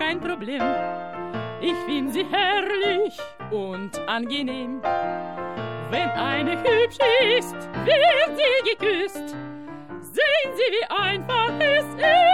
kein Problem. Ich find sie herrlich und angenehm. Wenn eine hübsch ist, wird sie geküsst. Sehen Sie, wie einfach es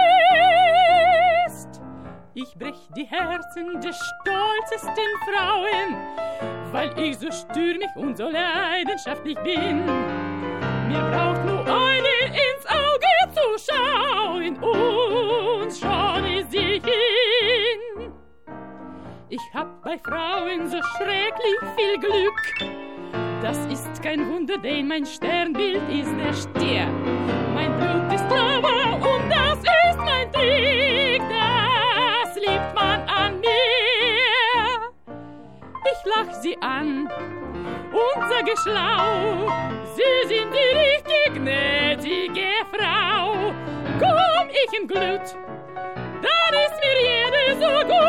ist. Ich brech die Herzen der stolzesten Frauen, weil ich so stürmisch und so leidenschaftlich bin. Mir braucht nur eine ins Auge zu schauen und schon ist sie hin. Ich hab bei Frauen so schrecklich viel Glück. Das ist kein Wunder, denn mein Sternbild ist der Stier. Mein Blut ist sauber und das ist mein Trick. Das liebt man an mir. Ich lach sie an und sage schlau, Sie sind die richtig gnädige Frau. Komm ich im Glück, dann ist mir jede so gut.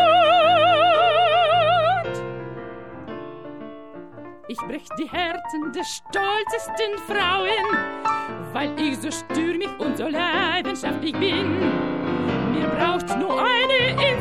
Ich brech die Herzen der stolzesten Frauen, weil ich so stürmisch und so leidenschaftlich bin. Mir braucht nur eine